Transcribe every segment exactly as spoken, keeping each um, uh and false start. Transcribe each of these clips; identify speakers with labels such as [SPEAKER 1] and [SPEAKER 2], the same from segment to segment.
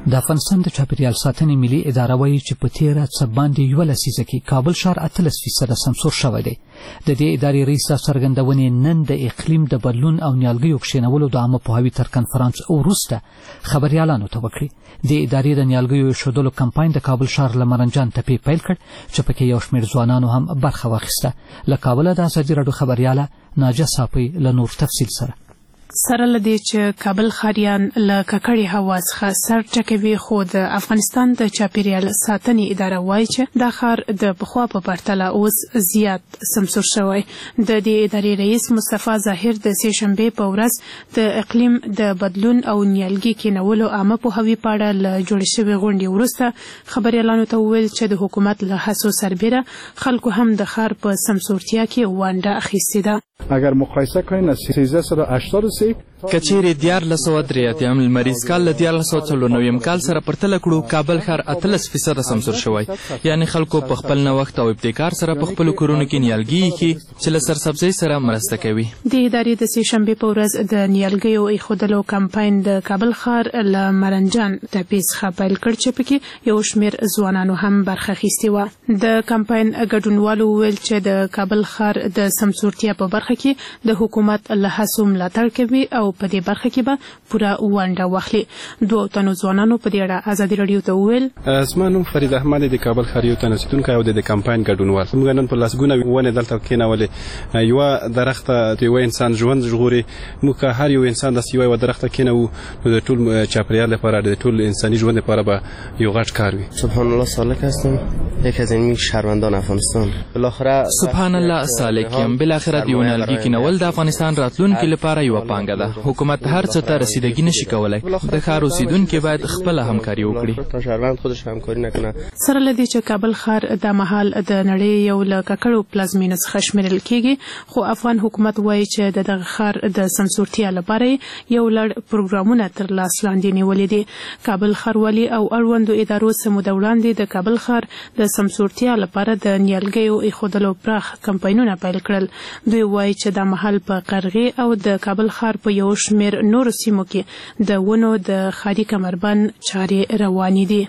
[SPEAKER 1] د افغانستان د چاپیریال ساتنې ملي اداره وایي چې په تیره څه باندې یوه لسیزه کې کابل ښار اتلس فیصده سمسور شوی دی. د دې ادارې رئیس دا څرګندونې نن د اقلیم د بدلون او نیالګیو کښېنولو د عامه پوهاوي تر کنفرانس وروسته خبریالانو ته وکړې. د ادارې د نیالګیو ایښودلو کمپاین د کابل ښار له مرنجان تپې پیل کړ چې پکې یو شمېر ځوانانو هم برخه واخیسته. له کابله د ازادي راډیو خبریاله ناجیه صافی له نور تفصیل سره.
[SPEAKER 2] سره لدې چې کابل ښاریان له ککړې هوا څخه سر ټکوي، خو د افغانستان د چاپیریال ساتنې اداره وایي چې دا ښار د پخوا په پرتله اوس زیات سمسور شوی. د دې ادارې رئیس مصطفی ظاهر د سې شنبې په ورځ د اقلیم د بدلون او نیالګي کینولو عامه پوهاوي په اړه له جوړې شوې غونډې وروسته خبریالانو ته وویل چې د حکومت له هڅو سربیره خلکو هم د ښار په سمسورتیا کې ونډه اخیستې ده.
[SPEAKER 3] اگر مقایسه کړئ از سیزده صد و هشتاد و سه
[SPEAKER 4] کچېرې دیارلس سوه درې اتیایم لمریز کال له دیارلس سوه څلور نویم کال سره پرتله کړو، کابل ښار اتلس فیصده سمسور شوی. یعنې خلکو په خپل نوښت او ابتکار سره په خپلو کورونو کې نیالګي ایښي چې له سرسبزۍ سره مرسته کوي.
[SPEAKER 2] د ادارې د سې شنبې په ورځ د نیالګیو ایښودلو کمپاین د کابل ښار له مرنجان تپې څخه پیل کړ چې پکې یو شمېر ځوانانو هم برخه اخیستې وه. د کمپاین ګډونوالو وویل چې د کابل ښار د سمسورتیا په برخه کې د حکومت له هڅو ملاتړ کوي او په دې برخه کې به پوره ونډه واخلي. دوه تنو ځوانانو په دې اړه ازادي راډیو ته وویل:
[SPEAKER 5] زما نوم فرید احمد د کابل ښار یو تن اوسیدونکی او د کمپاین ګډونوال. موږ نن په لسګونه ونې دلته کېنولې. یوه درخته د یو انسان ژوند ژغوري. موږ هر یو انسان داسې یوه درخته کېنوو نو د ټول چاپیریال لپاره د ټول انساني ژوند لپاره به یو غټ کار وي.
[SPEAKER 6] سبحان الله سالک هستم، یک از این شهروندان افغانستان. بالاخره
[SPEAKER 4] سبحان الله سالک یم. بالاخره د نیالګي کینول د افغانستان راتلونکي لپاره یو پانګه ده. حکومت هر څه ته رسیدګي نشي کولای. د ښار اوسیدونکي باید خپله همکاري وکړي.
[SPEAKER 6] تا شهروند خودش همکاری نکنه.
[SPEAKER 2] سره له دې چې کابل ښار د مهال د نړۍ یو له ککړو پلازمینو څخه شمیرل کیږي، خو افغان حکومت وایي چې د دغه ښار د سمسورتیا لپاره یو لړ پروګرامونه تر لاس لاندې نیولي دي. کابل ښاروالي او اړوندو ادارو څه موده وړاندې د کابل ښار د سمسورتیا لپاره د نیالګیو ایښودلو پراخ کمپاینونه پیل کړل. دوی وایي چې دا مهال په قرغې او د کابل ښار په یو شمېر نورو سیمو کې د ونو د ښاري کمربند چارې روانې دي.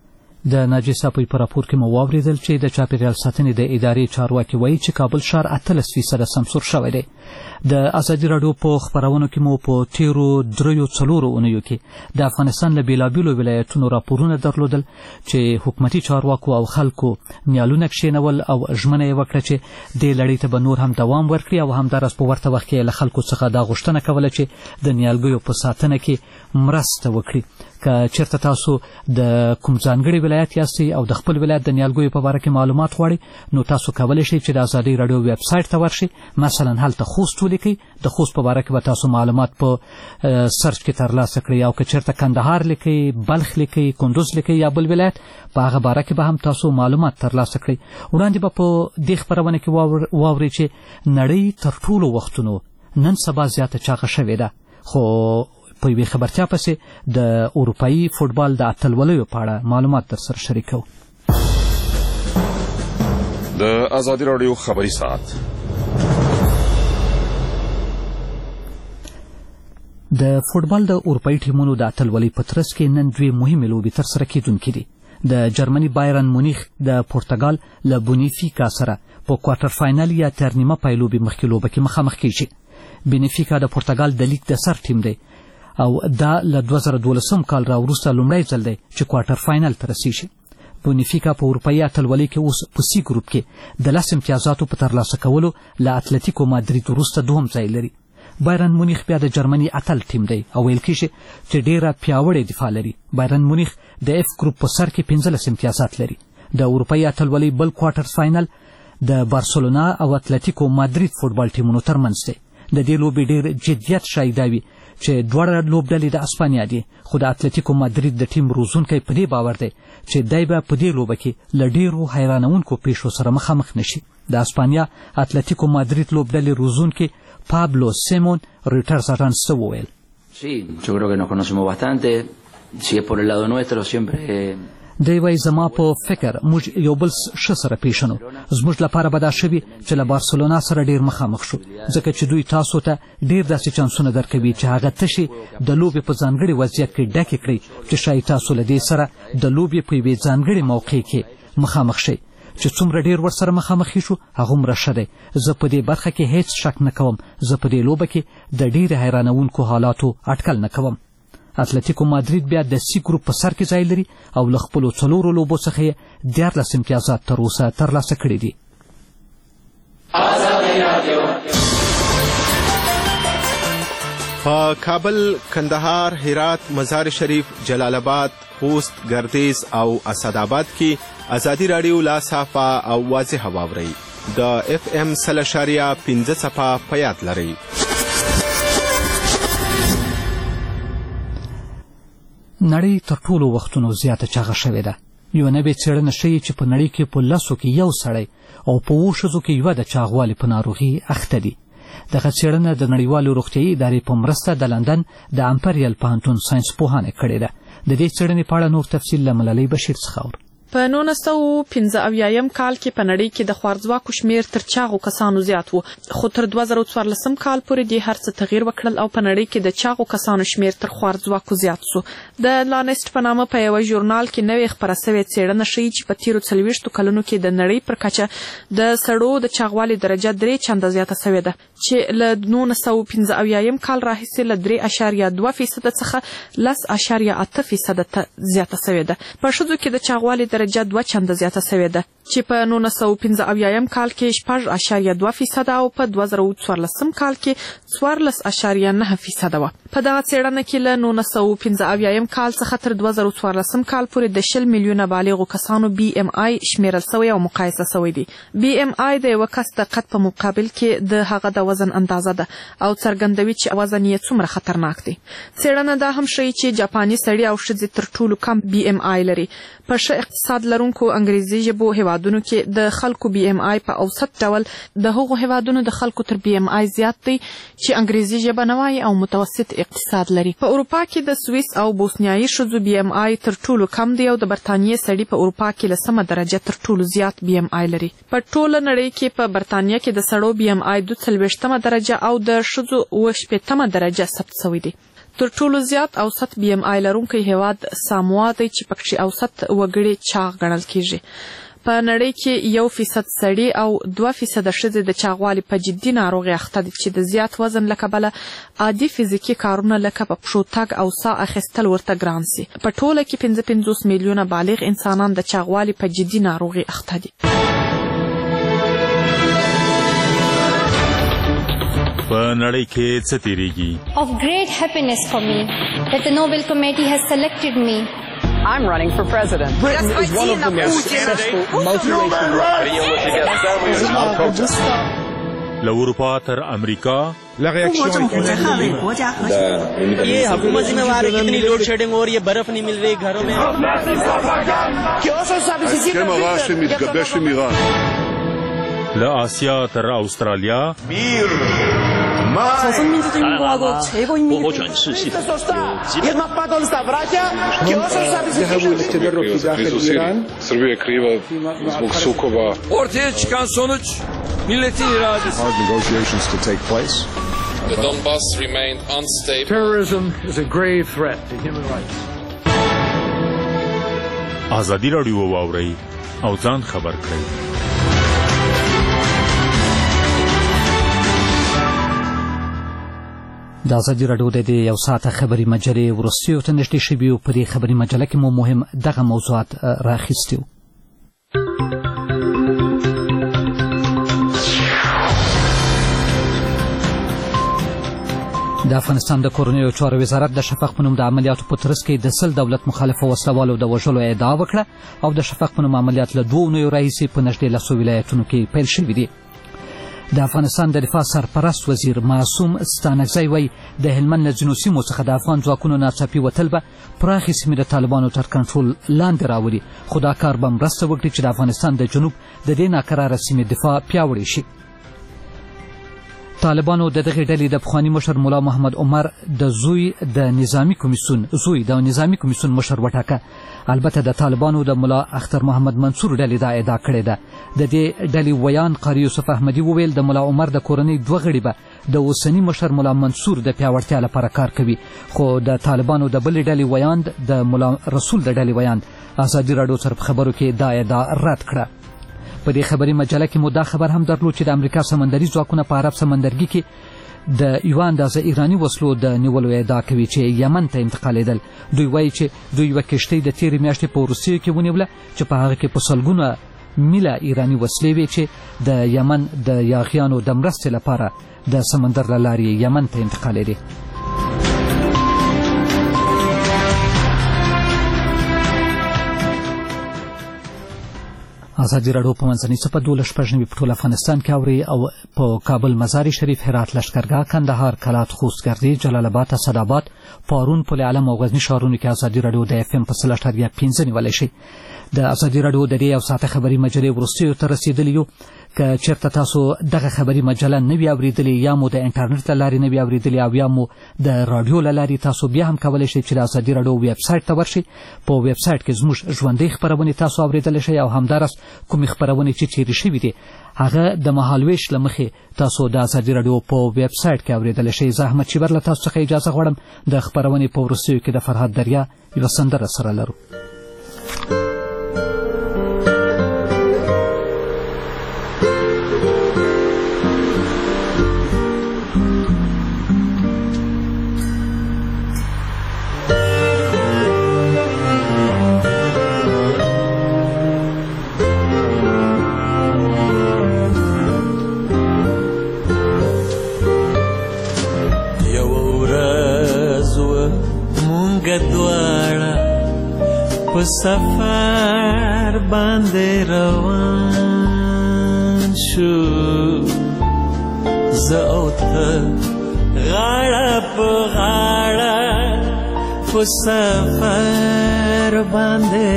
[SPEAKER 1] د ناجیه صافی په راپور کې مو واورېدل چې د چاپیریال ساتنې د ادارې چارواکي وایي چې کابل ښار اتلس فیصده سمسور شوی دی. د ازادي راډیو په خپرونو کې مو په تیرو دریو څلورو اونیو کې د افغانستان له بېلابېلو ولایتونو راپورونه درلودل چې حکومتي چارواکو او خلکو نیالونه کښېنول او ژمنه یې وکړه چې دې لړۍ ته به نور هم دوام ورکړي او همداراز په ورته وخت کې له خلکو څخه دا غوښتنه کوله چې د نیالګیو په ساتنه کې مرسته وکړي. که چېرته تاسو د کوم ځانګړي ولایت یاستئ او د خپل ولایت د نیالګیو په باره کې معلومات غواړئ، نو تاسو کولی شئ چې د ازادۍ راډیو ویب سایټ ته ورشئ. مثلا هلته خوست ولیکئ، د خوست په باره کې به تاسو معلومات په سرچ کې ترلاسه کړئ. او که چېرته کندهار لیکئ، بلخ لیکئ، کندوز لیکئ یا بل ولایت، په هغه باره کې به هم تاسو معلومات ترلاسه کړئ. وړاندې به په دې خپرونه کې واورئ چې نړۍ تر ټولو وختونو نن سبا زیاته چاغه شوې ده، خو په یوې خبرتیا پسې د اروپایي فوټبال د اتلولیو په اړه معلومات در سره شریکوو.
[SPEAKER 7] د ازادي راډیو خبري ساعت.
[SPEAKER 1] د فوټبال د اروپایي ټیمونو د اتلولۍ په ترڅ کې نن دوې مهمې لوبې ترسره کېدونکې دي. د جرمني بایرن مونیخ د پرتګال له بونیفیکا سره په کوارټر فاینل یا تر نیمه پای لوبې مخکې لوبه کې مخامخ کېږي. بونیفیکا د پرتګال د لیګ د سر ټیم دی او دا له دوه زره دولسم کال راوروسته لومړی ځل دی چې کوارټر فاینل ته رسیږي. بونیفیکا په اروپایي اتلولۍ کې اوس په سی ګروپ کې د لس امتیازاتو په ترلاسه کولو له اتلتیکو مادرید وروسته دوهم ځای لري. بایرن مونیخ بیا د جرمني اتل ټیم دی او ویل کېږي چې ډېره پیاوړې دفاع لري. بایرن مونیخ د اف ګروپ په سر کې پنځلس امتیازات لري. د اروپایي اتلولۍ بل کوارټر فاینل د بارسلونا او اتلتیکو مادرید فوټبال ټیمونو ترمنځ دی. د دې لوبې ډېر جدیت ښایي دا وي چې دواړه لوبډلې د اسپانیا دي، خو د اتلتیکو مادرید د ټیم روزونکی په دې باور دی چې دی به په دې لوبه کې له ډېرو حیرانوونکو پیښو سره مخامخ نشي. د اسپانیا اتلتیکو مادرید لوبډلې روزونکی پابلو سیمون رویټرز اژانس ته وویل: دی وایي زما په فکر موږ یو بل ښه سره پیژنو. زموږ لپاره به دا ښه وي چې له بارسلونا سره ډېر مخامخ شو ځکه چې دوی تاسو ته ډېر داسې چانسونه درکوي چې هغه تشې د لوبې په ځانګړي وضعیت کې ډکې کړئ چې ښایي تاسو له دې سره د لوبې په یوې ځانګړې موقع کې مخامخ شئ. چې څومره ډېر ورسره مخامخ شو هغومره ښه دی. زه په دې برخه کې هیڅ شک نه کوم. زه په دې لوبه کې د ډېرې حیرانوونکو حالاتو اټکل نه کوم. اتلتیکو مادرید بیا د سی ګروپ په سر کې ځای لري او له خپلو څلورو لوبو څخه یې دیارلس امتیازات تر اوسه ترلاسه کړي دي.
[SPEAKER 8] په کابل، کندهار، هرات، مزار شریف، جلال آباد، خوست، ګردیز او اسداباد کې ازادي راډیو لا صافه او واضحه واورئ. د اف ام سل اشاریه پنځه څپه په یاد لرئ.
[SPEAKER 1] نړۍ تر ټولو وختونو زیاته چاغه شوې ده. یوه نوې څېړنه ښیي چې په نړۍ کې په لسو کې یو سړی او په اوو ښځو کې یوه د چاغوالي په ناروغي اخته دي. دغه څېړنه د نړیوالو روغتیایي ادارې په مرسته د لندن د امپریال پوهنتون ساینس پوهانو کړې ده. د دې څېړنې په اړه نور تفصیل له ملالۍ بشیر څخه اورو.
[SPEAKER 9] په نولس سوه پنځه اویایم کال کې په نړۍ کې د خوارځواکو شمیر تر چاغو کسانو زیات و، خو تر دوه زره څوارلسم کال پورې دې هر څه تغییر وکړل او په نړۍ کې د چاغو کسانو شمیر تر خوارځواکو زیات شو. د لانست په نامه په یوه ژورنال کې نوې خپره شوې څېړنه ښیي چې په تیرو څلوېښتو کلونو کې د نړۍ پر کچه د سړو د چاغوالي درجه درې چنده زیاته شوې ده چې له نولس سوه پنځه اویایم کال راهیسې له درې اشاریه دوه فیصده څخه لس اشاریه اته فیصده ته زیاته شوې ده. په ښځو کې د چاغوالي درجه دوه چنده زیاته شوې ده چې په نولس سوه پنځه اویایم کال کې شپږ اشاریه دوه فیصده او په دوه زره څوارلسم کال کې څوارلس اشاریه نهه فیصده وه. په دغه څېړنه کې له نولس سوه پنځه اویایم کال څخه تر دوه زره څوارلسم کال پورې د شل میلیونه بالغو کسانو بي ام آی شمیرل شوی او مقایسه شوی دی. بي ام آی د یوه کس د قد په مقابل کې د هغه د وزن اندازه ده او څرګندوي چې وزن یې څومره خطرناک دی. څېړنه دا هم ښیي چې جاپاني سړي او ښځې تر ټولو کم بي ام آی لري. په ښه اقتصاد لرونکو انګریزي ژبو هیوادونو کې د خلکو بي ام آی په اوسط ډول د هغو هیوادونو د خلکو تر بي ام آی زیات دی چې انګریزي ژبه نه وایي او متوسط اقتصاد لري. په اروپا کې د سویس او بوسنیایي ښځو بي ام آی تر ټولو کم دی او د برتانیې سړي په اروپا کې لسمه درجه تر ټولو زیات بي ام آی لري. په ټوله نړۍ کې په برتانیه کې د سړو بي ام آی دوه څلوېښتمه درجه او د ښځو اووه شپېتمه درجه ثبت شوی دی. تر ټولو زیات اوسط بي ام آی لرونکی هیواد ساموا دی چې پکې اوسط وګړي چاغ ګڼل کیږي. په نړۍ کې یو فیصد سړي او دوه فیصده ښځې د چاغوالي په جدي ناروغۍ اخته دي چې د زیات وزن له کبله عادي فزیکي کارونه لکه په پښو تګ او ساه اخیستل ورته ګران سي. په ټوله کې پنځه پنځوس میلیونه بالغ انسانان د چاغوالي په جدي ناروغۍ اخته دي.
[SPEAKER 10] په نړۍ کې څه تیریږي؟
[SPEAKER 11] Of great happiness for me that the Nobel Committee has selected me.
[SPEAKER 12] I'm running for president. Britain is one of the most successful multiracial
[SPEAKER 10] له اروپا تر امریکا
[SPEAKER 13] ये हुकूमत जिम्मेवार है कितनी load shedding हो रही है, बर्फ नहीं मिल रही घरों में.
[SPEAKER 10] له آسیا تر استرالیا
[SPEAKER 7] Srbija je kriva zbog sukoba.
[SPEAKER 14] Ortaya çıkan sonuç milletin iradesi.
[SPEAKER 3] Negotiations to take place.
[SPEAKER 15] The Donbass remained unstable.
[SPEAKER 16] Terrorism is a grave threat to human rights.
[SPEAKER 10] ازادي راډیو واورئ او ځان خبر کړئ.
[SPEAKER 1] د ازادي راډیو د دې یو ساعته خبري مجلې وروستیو ته نږدې شوي په دې خبري مجله کې مو مهم دغه موضوعات راخیستي وو. د افغانستان د کورنیو چارو وزارت د شفق په نوم د عملیاتو په ترڅ کې د سل دولت مخالفه وسلوالو د وژلو ادعا وکړه او د شفق په نوم عملیات له دوو اونیو راهیسې په نږدې لسو ولایتونو کې پیل شوي دي. د افغانستان د دفاع سرپرست وزیر معصوم ستانکزی وایي د هلمند له ځینو سیمو څخه د افغان ځواکونو ناڅاپي وتل به پراخې سیمې د طالبانو تر کنټرول لاندې راولي، خو دا کار به مرسته وکړي چې د افغانستان د جنوب د دې ناکراره سیمې دفاع پیاوړې شي. طالبانو د دغه ډلې د پخوانی مشر مولا محمد عمر د زوی د نظامی کمیسیون زوی د نظامی کمیسیون مشر وټاکه. البته د طالبانو د مولا اختر محمد منصور ډلې دا ادعا کړې ده. د دې ډلې ویان قاری یوسف احمدي وویل د مولا عمر د کورنۍ دوه غړي به د اوسني مشر مولا منصور د پیاوړتیا لپاره کار کوي، خو د طالبانو د بلې ډلې ویاند د مولا رسول د ډلې ویاند ازادي راډیو سره په خبرو کې دا ادعا رد کړه. په دې خبري مجله کې مو دا خبر هم درلود چې د امریکا سمندري ځواکونه په عرب سمندرګي کې د یوه اندازه ایراني وسلو د نیولو ادعا کوي چې یمن ته انتقالېدل. دوی وایي چې دوی یوه کښتۍ د تېرې میاشتې په وروستیو کې ونیوله چې په هغه کې په سلګونه میله ایراني وسلې وې چې د یمن د یاغیانو د مرستې لپاره د سمندر له لارې یمن ته انتقالېدې. ازادي راډیو په منځنۍ څپه دولس شپږ نوي په ټول افغانستان کې اوري او په کابل، مزار شریف، هرات، لښکرګاه، کندهار، کلات، خوست، ګردیز، جلال آباد، اسداباد، پارون، پل علم او غزني ښارونو کې ازادي راډیو د اف ام په سل اټاریه پنځه نیولی شي. د ازادي راډیو د دې یو ساعته خبري مجلې وروستیو ته رسېدلي یو. که چېرته تاسو دغه خبري مجله نه وي اورېدلې یا مو د انټرنیټ له لارې نه وي اورېدلې او یا مو د راډیو له لارې، تاسو بیا هم کولی شئ چې د ازادي راډیو ویب سایټ ته ورشئ. په ویب سایټ کې زموږ ژوندۍ خپرونې تاسو اورېدلی شئ او همداراز کومې خپرونې چې تېرې شوي دي هغه د مهالویش له مخې تاسو د ازادي راډیو په ویب سایټ کې اورېدلی شئ. زه احمد شیبر له تاسو څخه اجازه غواړم. د خپرونې په وروستیو کې د فرهاد دریا یوه سندره سره لرو.
[SPEAKER 17] په سفر باندې روان شو، زه او ته غاړه په غاړه په سفر باندې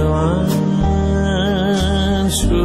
[SPEAKER 17] روان شو.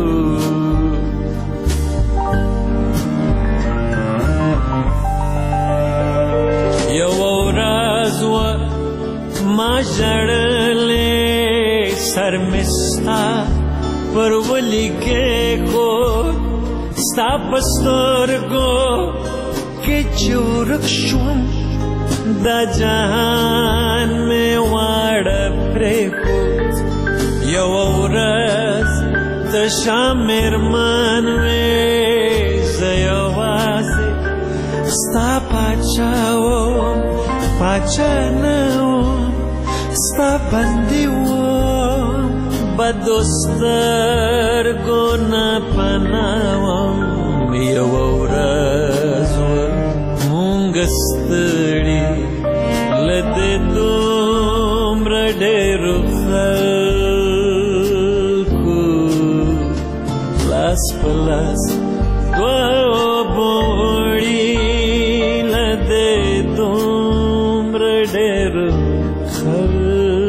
[SPEAKER 17] یو ورځ ما ژړلې سر میں ستا پر ولیکے کو ستا پسترگو کے چورک شوم دا جهان میں واړه پرېښود. یو ورځ د شام مېرمن وې زه یوازې ستا پاچا وم، پاچا نه وم، ستا بندي وم، بدو سترګو نه پناه وم. یو ورځ وه مونږ ستړي له دې دومره ډېرو خلکو، لاس په لاس دوه وړي له دې دومره ډېرو خلکو.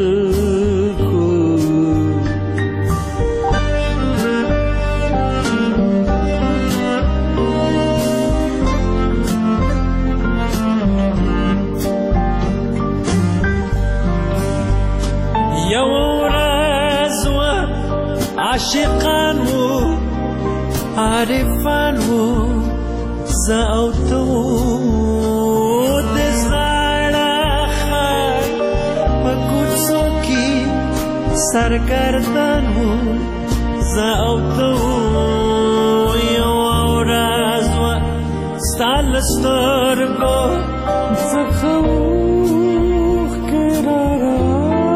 [SPEAKER 17] عاشقان وو، عارفان وو، زه او ته وو د زاړه ښار په کوڅو کې سرګردان وو، زه او ته وو. یوه ورځ وه ستا له سترګو څخه اوښکې راروانې،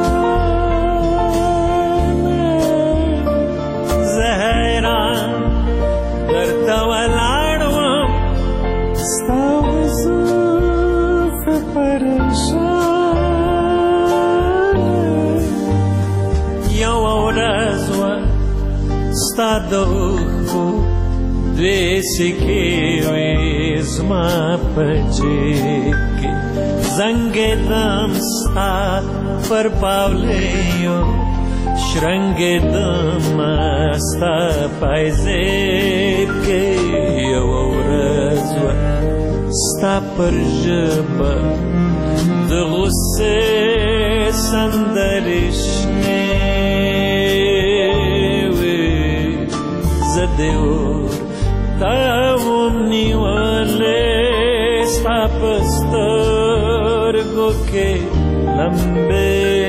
[SPEAKER 17] ستا د اوښکو دوې سکې وې زما په جیب کې، زنګېدم ستا پر پاولیو، شرنګېدم ستا پایزیب کې. یوه ورځ وه ستا پر ژبه د غصې سندرې شنې وې زه دې ورته وم نیولې ستا په سترګو کې لمبې